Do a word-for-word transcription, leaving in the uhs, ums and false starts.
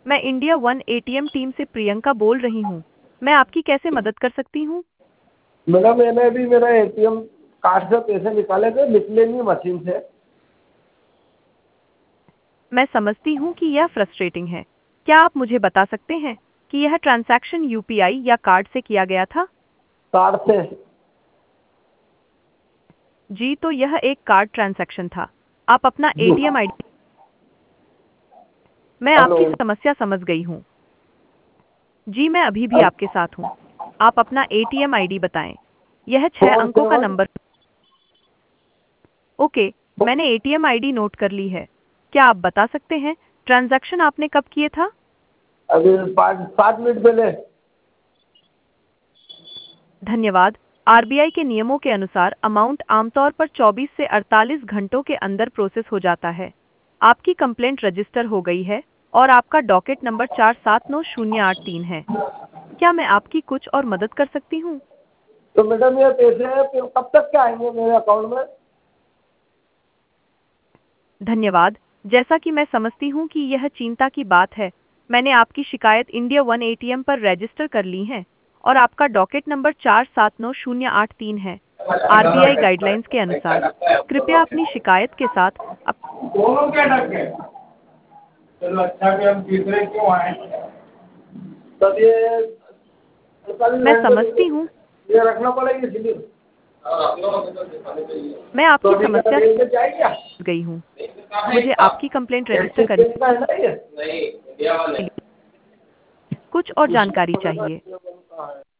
मैं India one ATM team से प्रियंका बोल रही हूँ। मैं आपकी कैसे मदद कर सकती हूँ? मैडम मैंने अभी मेरा एटीएम कार्ड से पैसे निकाले थे मिसलेनी मशीन से। मैं समझती हूँ कि यह फ्रस्ट्रेटिंग है। क्या आप मुझे बता सकते हैं कि यह ट्रांजैक्शन यूपीआई या कार्ड से किया गया था? कार्ड से। जी, तो यह एक कार्ड ट्रांजैक्शन था। आप अपना जी। ATM ID. मैं हेलो। आपकी समस्या समझ गई हूँ। जी, मैं अभी भी आपके साथ हूँ। आप अपना एटीएम आईडी बताएं। यह छह फोर अंकों का सेवन नंबर। ओके, मैंने एटीएम आईडी नोट कर ली है। क्या आप बता सकते हैं ट्रांजैक्शन आपने कब किए था? अभी पाँच सात मिनट पहले। धन्यवाद। आरबीआई के नियमों के अनुसार अमाउंट आमतौर पर चौबीस से अड़तालीस घंटों के अंदर प्रोसेस हो जाता है। आपकी कंप्लेंट रजिस्टर हो गई है और आपका डॉकेट नंबर चार सात नौ शून्य आठ तीन है। क्या मैं आपकी कुछ और मदद कर सकती हूँ? तो मैडम ये पैसे फिर कब तक के आएंगे मेरे अकाउंट में? धन्यवाद। जैसा कि मैं समझती हूँ कि यह चिंता की बात है, मैंने आपकी शिकायत इंडिया वन एटीएम पर रजिस्टर कर ली है और आपका डॉकेट नंबर चार सात नौ शून्य आठ तीन है। आरबीआई गाइडलाइंस के अनुसार कृपया अपनी शिकायत के साथ अप... दोनों क्या ढक गए? चलो अच्छा कि हम तीसरे क्यों आए? तब ये अड़तालीस मैं घंटे समझती हूँ। ये रखना पड़ेगी इसलिए। मैं तो आपकी अभी मेरा समस्या बैंक में जाए क्या? समझ गई हूँ। मुझे आपकी कंप्लेंट रजिस्टर एक्सिस करने बैंक का है ना ये? के लिए कुछ और जानकारी चाहिए। है।